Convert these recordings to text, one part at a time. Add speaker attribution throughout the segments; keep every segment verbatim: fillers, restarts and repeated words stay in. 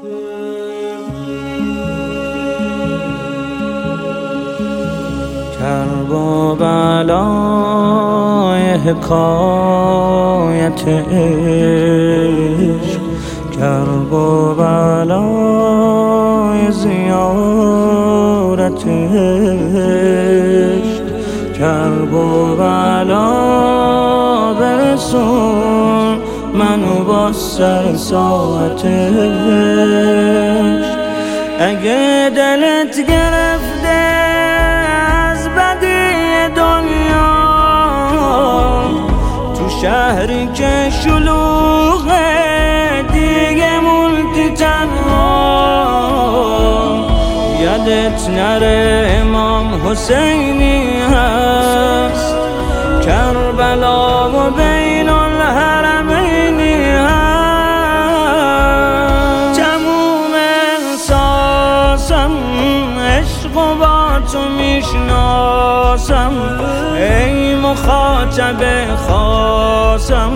Speaker 1: کرب و بلای حکایت عشق، کرب و بلای زیارت عشق، کرب و بلا برسون منو با سر ساعت عشق. اگه دلت گرفته از بدی دنیا، تو شهری که شلوغه دیگه موندی تنها، یادت نره امام حسینی هست، کربلا و بین الحرمینی هست. تموم احساسم عشق و با تو میشناسم، ای مخاطب خاصم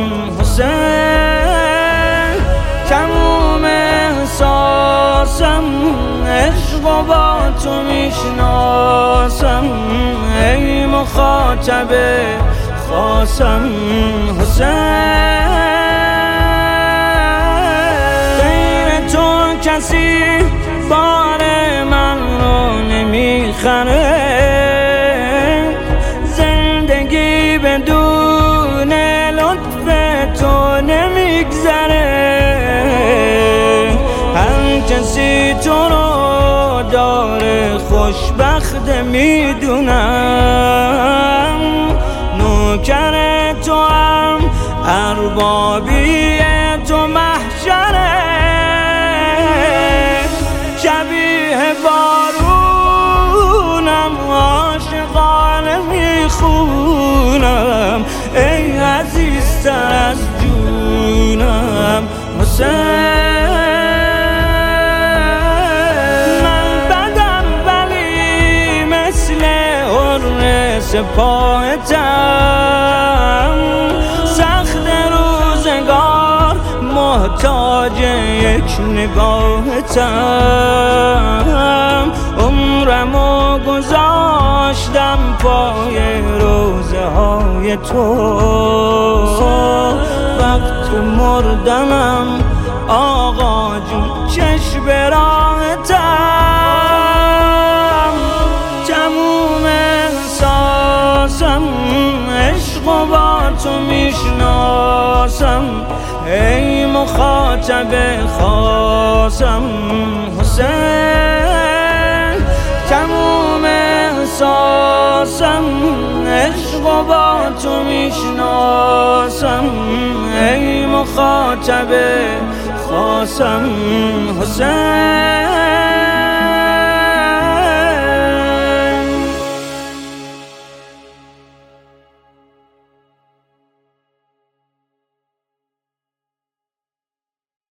Speaker 1: حسین. تموم احساسم عشق و با تو میشناسم، ای مخاطب خاصم حسین. غیر تو کسی بار من رو نمیخره، زندگی بدون لطف تو نمیگذره. هر کسی تو رو داره خوشبخت میدونم، نوکر تو هم اربابی تو محشره. شبیه بارونم عاشقانه میخونم، ای عزیزتر از جونم حسین. من بدم ولی مثل حر سپاهتم، سخت روزگار محتاج یک نگاهتم. عمرمو گذاشتم پای روزه های تو، وقت مردنم آقا جون چشم راحتم. تموم احساسم عشق و با تو میشناسم، ای مخاطب خاصم حسین. تموم احساسم عشق و با تو میشناسم، ای مخاطب خاصم حسین.